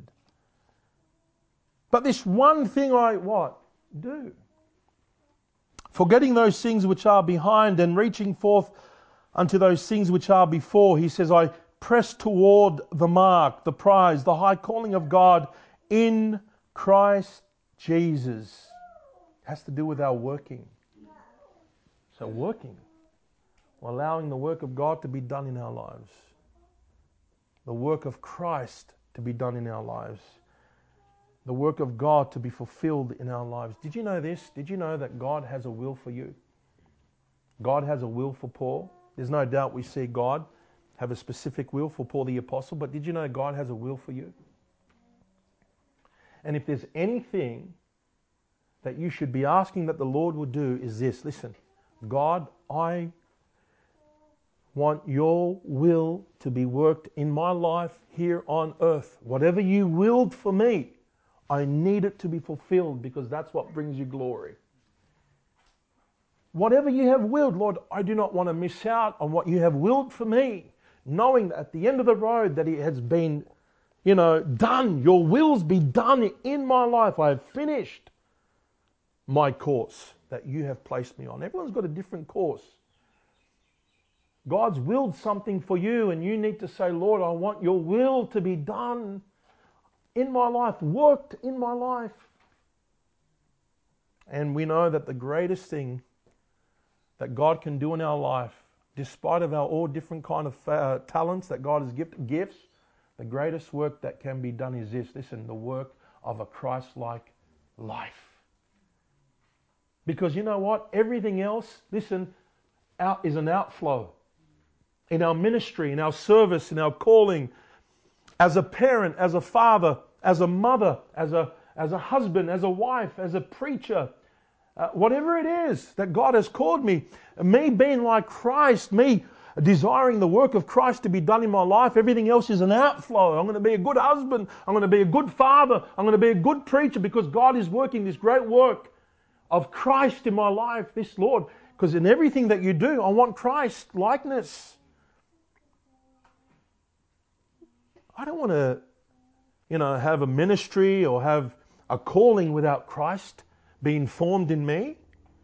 but this one thing I what? Do. Forgetting those things which are behind and reaching forth unto those things which are before, he says, I press toward the mark, the prize, the high calling of God in Christ Jesus. It has to do with our working. So working, allowing the work of God to be done in our lives. The work of Christ to be done in our lives. The work of God to be fulfilled in our lives. Did you know this? Did you know that God has a will for you? God has a will for Paul. There's no doubt we see God have a specific will for Paul the Apostle, but did you know God has a will for you? And if there's anything that you should be asking that the Lord will do is this. Listen, God, I want your will to be worked in my life here on earth. Whatever you willed for me, I need it to be fulfilled because that's what brings you glory. Whatever you have willed, Lord, I do not want to miss out on what you have willed for me, knowing that at the end of the road that it has been, done. Your wills be done in my life. I have finished my course that you have placed me on. Everyone's got a different course. God's willed something for you and you need to say, Lord, I want your will to be done in my life, worked in my life. And we know that the greatest thing that God can do in our life, despite of our all different kind of talents that God has gifts, the greatest work that can be done is this. Listen, the work of a Christ-like life. Because you know what? Everything else, listen, is an outflow. In our ministry, in our service, in our calling, as a parent, as a father, as a mother, as a husband, as a wife, as a preacher, whatever it is that God has called me being like Christ, me desiring the work of Christ to be done in my life, everything else is an outflow. I'm going to be a good husband. I'm going to be a good father. I'm going to be a good preacher because God is working this great work of Christ in my life, this Lord. Because in everything that you do, I want Christ likeness. I don't want to have a ministry or have a calling without Christ being formed in me.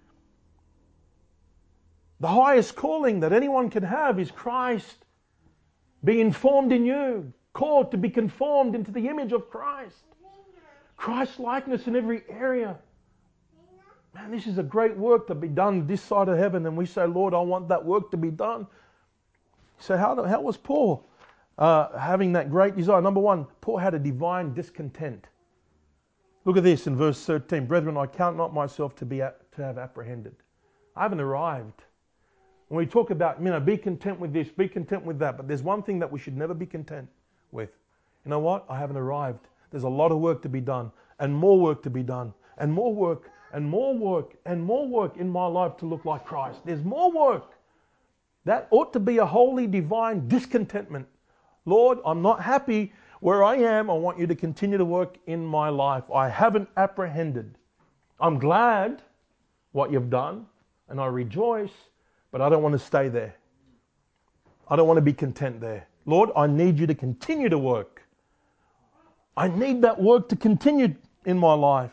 The highest calling that anyone can have is Christ being formed in you, called to be conformed into the image of Christ. Christ likeness in every area. Man, this is a great work to be done this side of heaven, and we say, Lord, I want that work to be done. So how was Paul having that great desire? Number one, Paul had a divine discontent. Look at this in verse 13. Brethren, I count not myself to have apprehended. I haven't arrived. When we talk about, be content with this, be content with that, but there's one thing that we should never be content with. You know what? I haven't arrived. There's a lot of work to be done, and more work to be done, and more work, and more work, and more work in my life to look like Christ. There's more work. That ought to be a holy, divine discontentment. Lord, I'm not happy where I am. I want you to continue to work in my life. I haven't apprehended. I'm glad what you've done, and I rejoice, but I don't want to stay there. I don't want to be content there. Lord, I need you to continue to work. I need that work to continue in my life.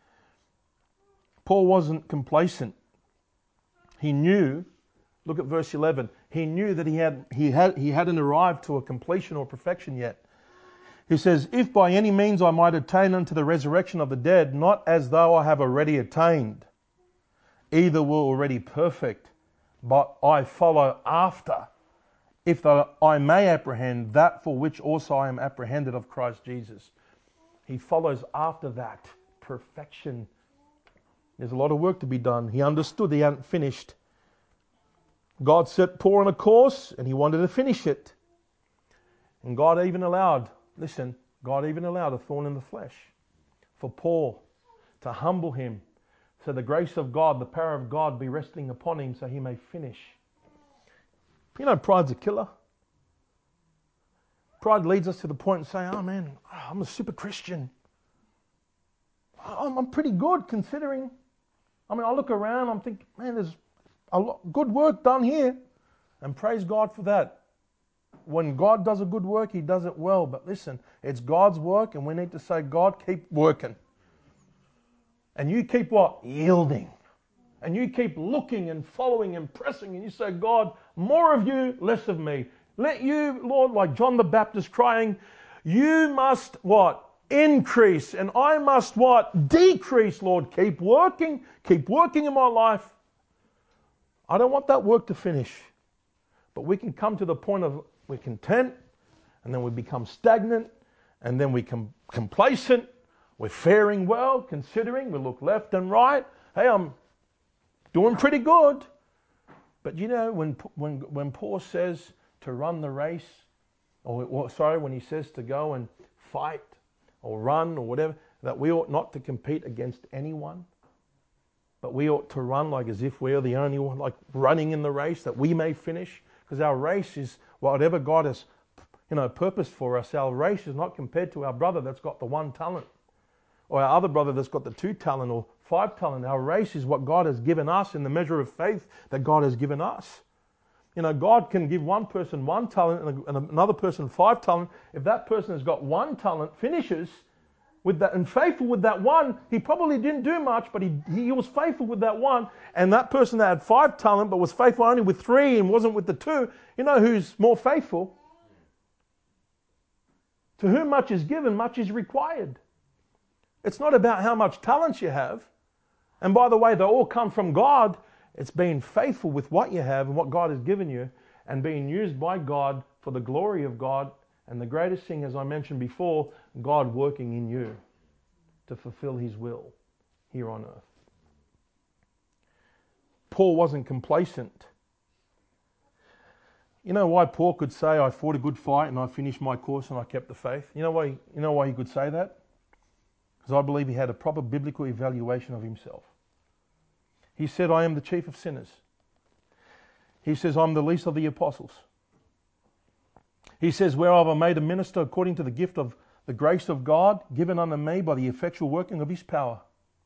Paul wasn't complacent. He knew, look at verse 11, he knew that he hadn't arrived to a completion or perfection yet. He says, if by any means I might attain unto the resurrection of the dead, not as though I have already attained, either were already perfect, but I follow after, if that I may apprehend that for which also I am apprehended of Christ Jesus. He follows after that perfection. There's a lot of work to be done. He understood he hadn't finished. God set Paul on a course and he wanted to finish it. And God even allowed a thorn in the flesh for Paul to humble him. So the grace of God, the power of God be resting upon him so he may finish. Pride's a killer. Pride leads us to the point of saying, oh man, I'm a super Christian. I'm pretty good considering. I look around, I'm thinking, man, there's a lot good work done here. And praise God for that. When God does a good work, he does it well. But listen, it's God's work and we need to say, God, keep working. And you keep what? Yielding. And you keep looking and following and pressing. And you say, God, more of you, less of me. Let you, Lord, like John the Baptist crying, you must what? Increase. And I must what? Decrease, Lord. Keep working in my life. I don't want that work to finish. But we can come to the point of we're content, and then we become stagnant, and then we become complacent. We're faring well, considering. We look left and right. Hey, I'm doing pretty good. But when Paul says to run the race, when he says to go and fight or run or whatever, that we ought not to compete against anyone, but we ought to run like as if we're the only one, like running in the race that we may finish. Because our race is whatever God has, purposed for us. Our race is not compared to our brother that's got the 1 talent, or our other brother that's got the 2 talent or 5 talent. Our race is what God has given us in the measure of faith that God has given us. God can give one person 1 talent and another person 5 talent. If that person has got 1 talent, finishes with that and faithful with that 1, he probably didn't do much, but he was faithful with that 1. And that person that had 5 talent but was faithful only with 3 and wasn't with the 2, who's more faithful? To whom much is given, much is required. It's not about how much talents you have. And by the way, they all come from God. It's being faithful with what you have and what God has given you and being used by God for the glory of God. And the greatest thing, as I mentioned before, God working in you to fulfill his will here on earth. Paul wasn't complacent. You know why Paul could say, I fought a good fight and I finished my course and I kept the faith? You know why he could say that? Because I believe he had a proper biblical evaluation of himself. He said, I am the chief of sinners. He says, I'm the least of the apostles. He says, whereof I made a minister according to the gift of the grace of God given unto me by the effectual working of his power.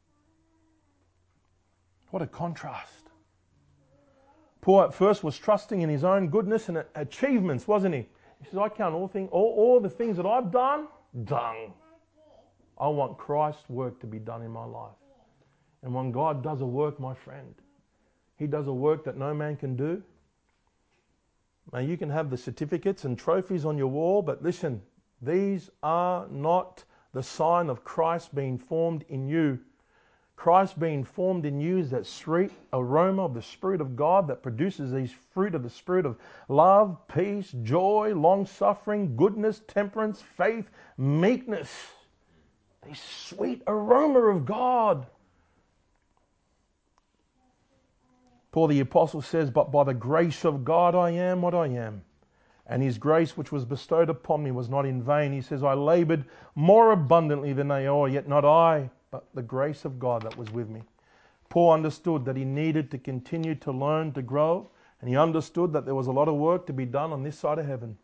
What a contrast. Paul at first was trusting in his own goodness and achievements, wasn't he? He says, I count all the things that I've done. dung. I want Christ's work to be done in my life. And when God does a work, my friend, He does a work that no man can do. Now you can have the certificates and trophies on your wall, but listen, these are not the sign of Christ being formed in you. Christ being formed in you is that sweet aroma of the Spirit of God that produces these fruit of the Spirit of love, peace, joy, long-suffering, goodness, temperance, faith, meekness. The sweet aroma of God. Paul the Apostle says, but by the grace of God I am what I am. And His grace which was bestowed upon me was not in vain. He says, I laboured more abundantly than they all, yet not I, but the grace of God that was with me. Paul understood that he needed to continue to learn, to grow, and he understood that there was a lot of work to be done on this side of heaven.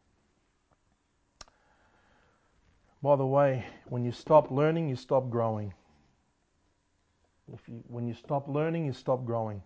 By the way, when you stop learning, you stop growing. When you stop learning, you stop growing.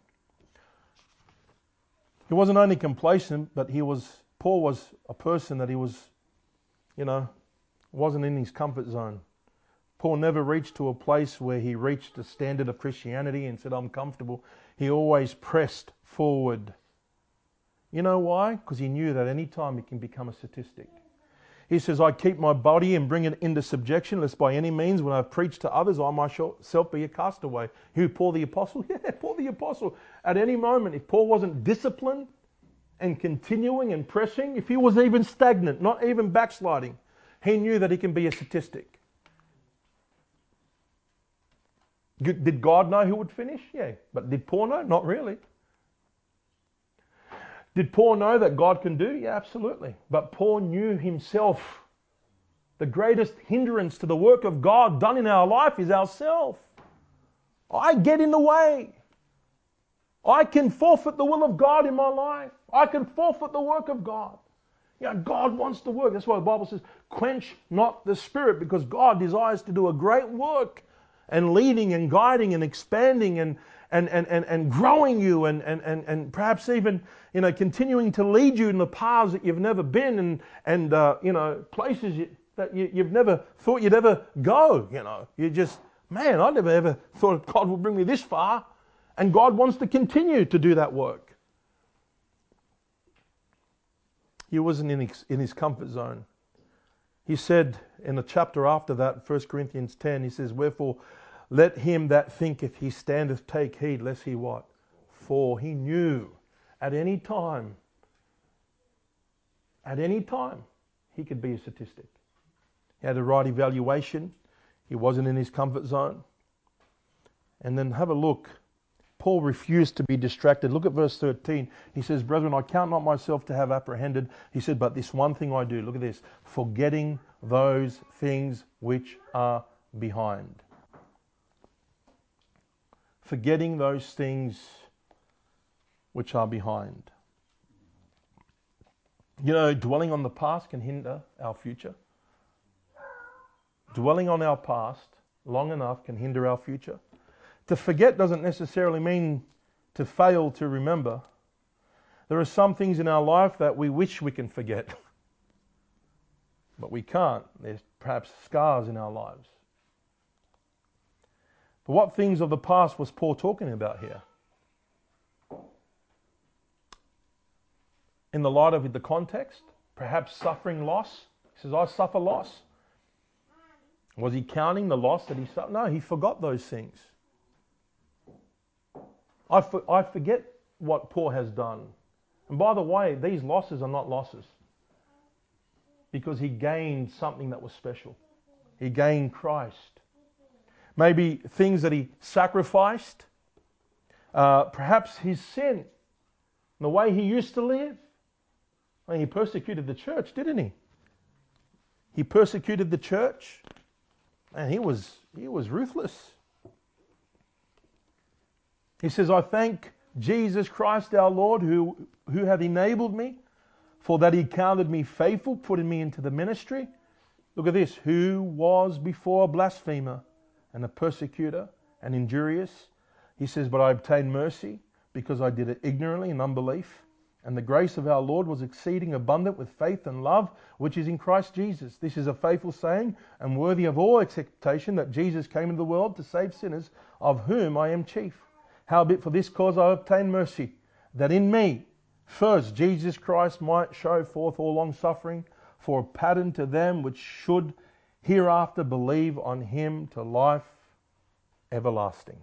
He wasn't only complacent, but Paul was a person that he was, wasn't in his comfort zone. Paul never reached to a place where he reached the standard of Christianity and said, I'm comfortable. He always pressed forward. You know why? Because he knew that any time he can become a statistic. He says, I keep my body and bring it into subjection, lest by any means when I preach to others, I myself be a castaway. Who, Paul the Apostle? Yeah, Paul the Apostle. At any moment, if Paul wasn't disciplined and continuing and pressing, if he was even stagnant, not even backsliding, he knew that he can be a statistic. Did God know who would finish? Yeah. But did Paul know? Not really. Did Paul know that God can do? Yeah, absolutely. But Paul knew himself. The greatest hindrance to the work of God done in our life is ourselves. I get in the way. I can forfeit the will of God in my life. I can forfeit the work of God. God wants to work. That's why the Bible says, quench not the Spirit, because God desires to do a great work and leading and guiding and expanding and growing you and perhaps even continuing to lead you in the paths that you've never been and places that you've never thought you'd ever go. You just, man, I never ever thought God would bring me this far, and God wants to continue to do that work. He wasn't in his comfort zone. He said in the chapter after that, 1 Corinthians 10, he says, wherefore let him that thinketh he standeth take heed, lest he what? For he knew at any time, he could be a statistic. He had the right evaluation. He wasn't in his comfort zone. And then have a look. Paul refused to be distracted. Look at verse 13. He says, brethren, I count not myself to have apprehended. He said, but this one thing I do. Look at this. Forgetting those things which are behind. Forgetting those things which are behind. Dwelling on the past can hinder our future. Dwelling on our past long enough can hinder our future. To forget doesn't necessarily mean to fail to remember. There are some things in our life that we wish we can forget, but we can't. There's perhaps scars in our lives. But what things of the past was Paul talking about here? In the light of the context, perhaps suffering loss. He says, I suffer loss. Was he counting the loss that he suffered? No, he forgot those things. I forget what Paul has done. And by the way, these losses are not losses, because he gained something that was special. He gained Christ. Maybe things that he sacrificed, perhaps his sin, the way he used to live. He persecuted the church, didn't he? He persecuted the church, and he was ruthless. He says, I thank Jesus Christ our Lord who hath enabled me, for that he counted me faithful, putting me into the ministry. Look at this. Who was before a blasphemer and a persecutor and injurious. He says, but I obtained mercy because I did it ignorantly in unbelief. And the grace of our Lord was exceeding abundant with faith and love, which is in Christ Jesus. This is a faithful saying and worthy of all acceptation, that Jesus came into the world to save sinners, of whom I am chief. Howbeit for this cause I obtained mercy, that in me first Jesus Christ might show forth all long suffering, for a pattern to them which should hereafter believe on him to life everlasting.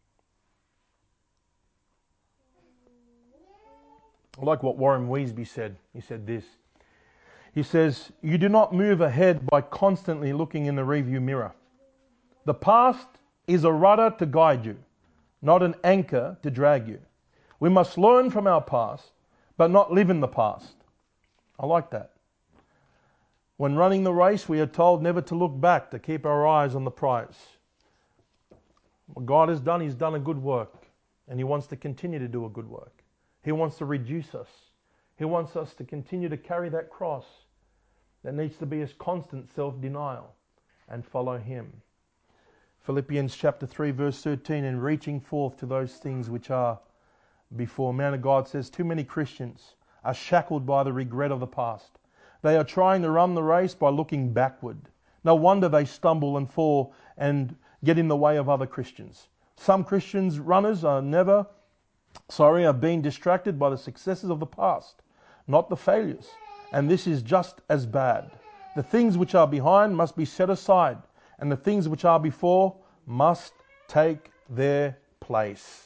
I like what Warren Wiersbe said. He said this. He says, you do not move ahead by constantly looking in the rearview mirror. The past is a rudder to guide you, not an anchor to drag you. We must learn from our past, but not live in the past. I like that. When running the race, we are told never to look back, to keep our eyes on the prize. What God has done, He's done a good work, and He wants to continue to do a good work. He wants to reduce us. He wants us to continue to carry that cross that needs to be His constant self-denial and follow Him. Philippians chapter 3 verse 13, and reaching forth to those things which are before. Man of God says too many Christians are shackled by the regret of the past. They are trying to run the race by looking backward. No wonder they stumble and fall and get in the way of other Christians. Some Christians runners are being distracted by the successes of the past, not the failures. And this is just as bad. The things which are behind must be set aside, and the things which are before must take their place.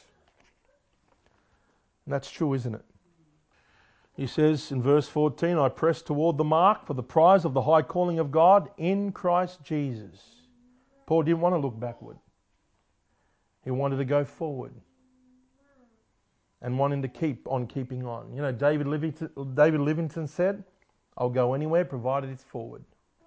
And that's true, isn't it? He says in verse 14, I press toward the mark for the prize of the high calling of God in Christ Jesus. Paul didn't want to look backward. He wanted to go forward and wanting to keep on keeping on. You know, David Livingstone said, I'll go anywhere provided it's forward.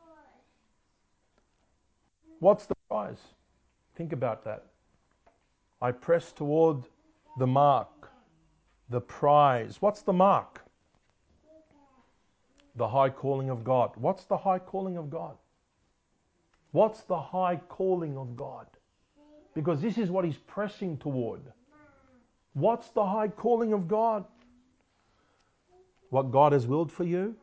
What's the prize? Think about that. I press toward the mark, the prize. What's the mark? The high calling of God. What's the high calling of God? What's the high calling of God? Because this is what he's pressing toward. What's the high calling of God? What God has willed for you?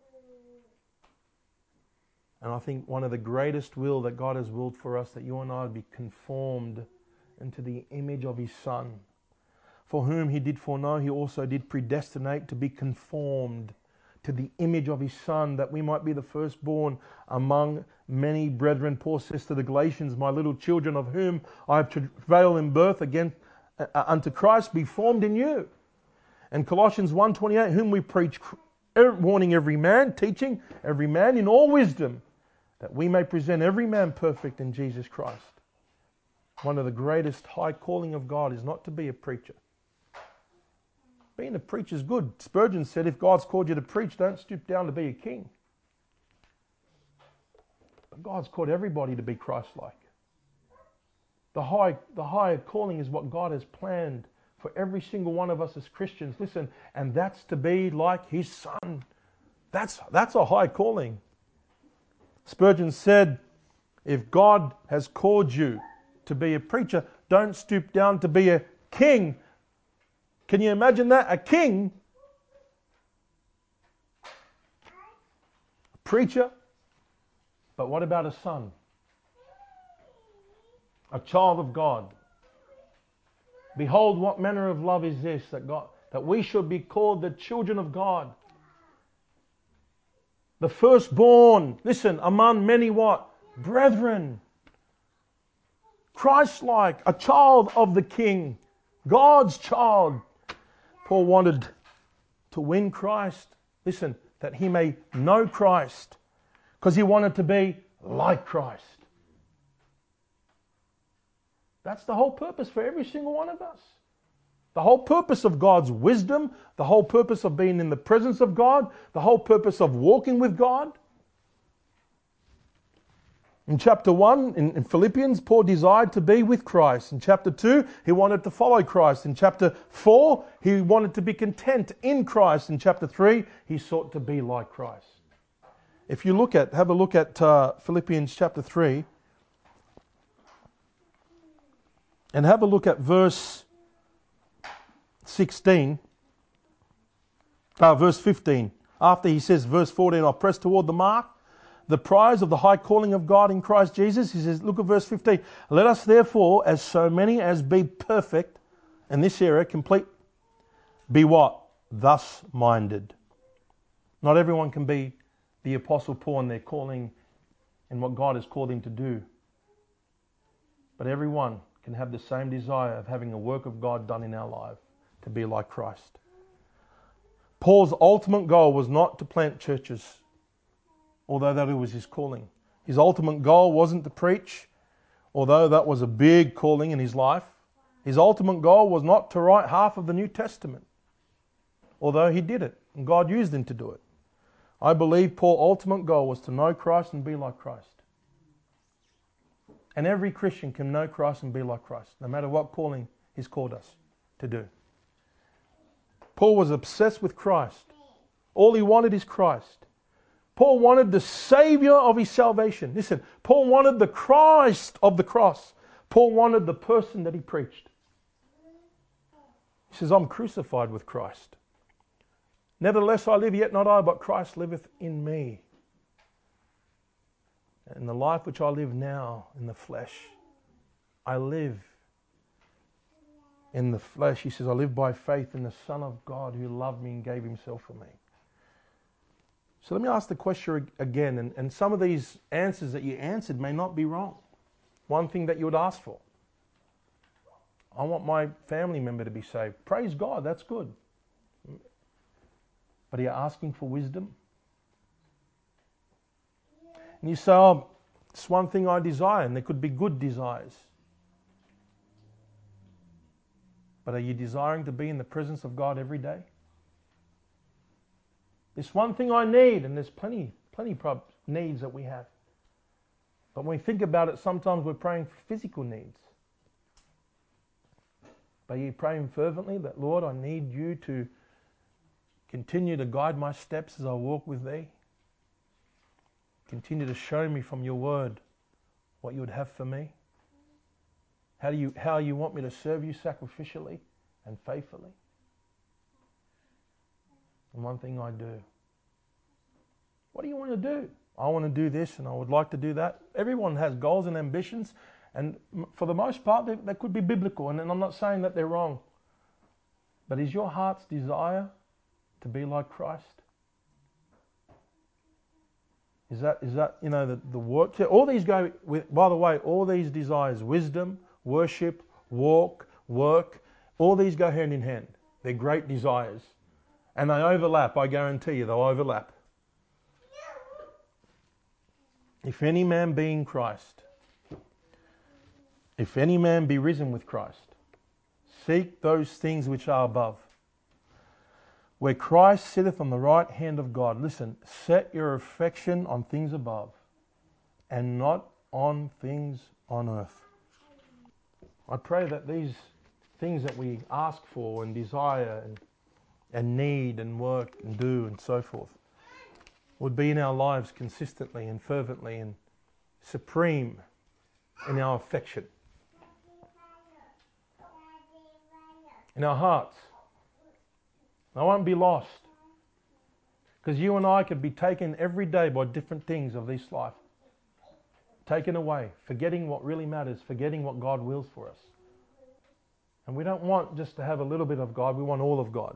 And I think one of the greatest will that God has willed for us, that you and I would be conformed into the image of His Son. For whom He did foreknow, He also did predestinate to be conformed to the image of His Son, that we might be the firstborn among many brethren. Paul says to the Galatians, my little children, of whom I have travailed in birth again unto Christ, be formed in you. And Colossians 1:28, whom we preach, warning every man, teaching every man in all wisdom, that we may present every man perfect in Jesus Christ. One of the greatest high calling of God is not to be a preacher. Being a preacher is good. Spurgeon said, if God's called you to preach, don't stoop down to be a king. But God's called everybody to be Christ-like. The higher calling is what God has planned for every single one of us as Christians. Listen, and that's to be like His Son. That's a high calling. Spurgeon said, if God has called you to be a preacher, don't stoop down to be a king. Can you imagine that? A king, a preacher, but what about a son? A child of God. Behold, what manner of love is this, that we should be called the children of God. The firstborn, listen, among many what? Brethren. Christ-like, a child of the King, God's child. Paul wanted to win Christ, listen, that he may know Christ, because he wanted to be like Christ. That's the whole purpose for every single one of us. The whole purpose of God's wisdom, the whole purpose of being in the presence of God, the whole purpose of walking with God. In chapter 1, in Philippians, Paul desired to be with Christ. In chapter 2, he wanted to follow Christ. In chapter 4, he wanted to be content in Christ. In chapter 3, he sought to be like Christ. If you have a look at Philippians chapter 3, and have a look at verse 16. Verse 15. After he says, verse 14, I press toward the mark, the prize of the high calling of God in Christ Jesus. He says, look at verse 15. Let us therefore, as so many as be perfect, in this area, complete, be what? Thus minded. Not everyone can be the Apostle Paul in their calling and what God has called him to do. But everyone can have the same desire of having a work of God done in our life, to be like Christ. Paul's ultimate goal was not to plant churches, although that was his calling. His ultimate goal wasn't to preach, although that was a big calling in his life. His ultimate goal was not to write half of the New Testament, although he did it, and God used him to do it. I believe Paul's ultimate goal was to know Christ and be like Christ. And every Christian can know Christ and be like Christ, no matter what calling He's called us to do. Paul was obsessed with Christ. All he wanted is Christ. Paul wanted the Savior of his salvation. Listen, Paul wanted the Christ of the cross. Paul wanted the person that he preached. He says, I'm crucified with Christ. Nevertheless I live, yet not I, but Christ liveth in me. And the life which I live now in the flesh, I live in the flesh. He says, I live by faith in the Son of God who loved me and gave himself for me. So let me ask the question again, and some of these answers that you answered may not be wrong. One thing that you would ask for. I want my family member to be saved. Praise God, that's good. But are you asking for wisdom? And you say, oh, it's one thing I desire, and there could be good desires. But are you desiring to be in the presence of God every day? There's one thing I need, and there's plenty needs that we have. But when we think about it, sometimes we're praying for physical needs. But are you praying fervently that, Lord, I need you to continue to guide my steps as I walk with thee? Continue to show me from your word what you would have for me. How you want me to serve you sacrificially and faithfully. And one thing I do. What do you want to do? I want to do this and I would like to do that. Everyone has goals and ambitions, and for the most part they could be biblical, and I'm not saying that they're wrong. But is your heart's desire to be like Christ? Is that the work? All these go with, by the way, all these desires, wisdom, worship, walk, work, all these go hand in hand. They're great desires. And they overlap, I guarantee you, they'll overlap. If any man be in Christ, if any man be risen with Christ, seek those things which are above, where Christ sitteth on the right hand of God. Listen, set your affection on things above and not on things on earth. I pray that these things that we ask for and desire and need and work and do and so forth would be in our lives consistently and fervently and supreme in our affection, in our hearts. I won't be lost, because you and I could be taken every day by different things of this life. Taken away, forgetting what really matters, forgetting what God wills for us. And we don't want just to have a little bit of God, we want all of God.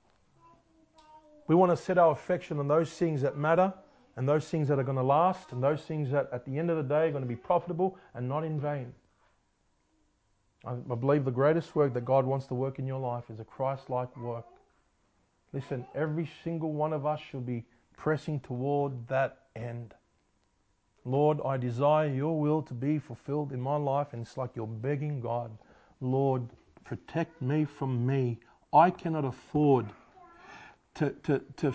We want to set our affection on those things that matter, and those things that are going to last, and those things that at the end of the day are going to be profitable and not in vain. I believe the greatest work that God wants to work in your life is a Christ-like work. Listen, every single one of us should be pressing toward that end. Lord, I desire your will to be fulfilled in my life, and it's like you're begging God, Lord, protect me from me. I cannot afford to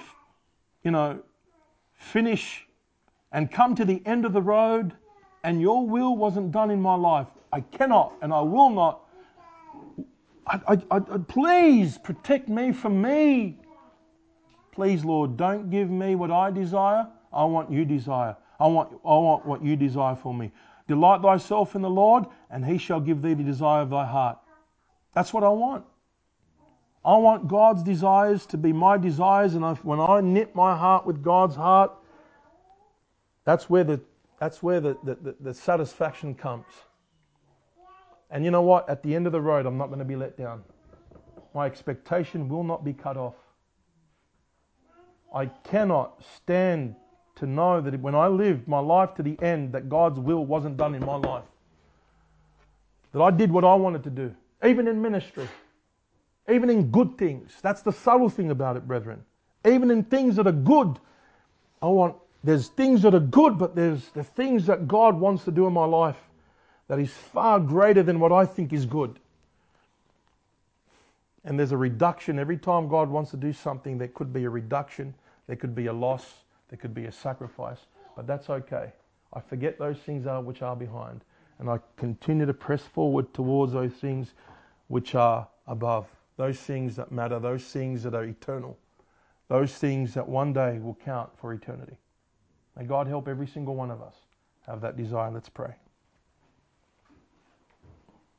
finish and come to the end of the road and your will wasn't done in my life. I cannot and I will not. Please protect me from me. Please, Lord, don't give me what I desire. I want you desire. I want what you desire for me. Delight thyself in the Lord, and he shall give thee the desire of thy heart. That's what I want. I want God's desires to be my desires, and when I knit my heart with God's heart, that's where the satisfaction comes. And you know what? At the end of the road, I'm not going to be let down. My expectation will not be cut off. I cannot stand to know that when I lived my life to the end, that God's will wasn't done in my life. That I did what I wanted to do, even in ministry, even in good things. That's the subtle thing about it, brethren. Even in things that are good, there's things that are good, but there's the things that God wants to do in my life that is far greater than what I think is good. And there's a reduction. Every time God wants to do something, there could be a reduction, there could be a loss, there could be a sacrifice, but that's okay. I forget those things which are behind, and I continue to press forward towards those things which are above, those things that matter, those things that are eternal, those things that one day will count for eternity. May God help every single one of us have that desire. Let's pray.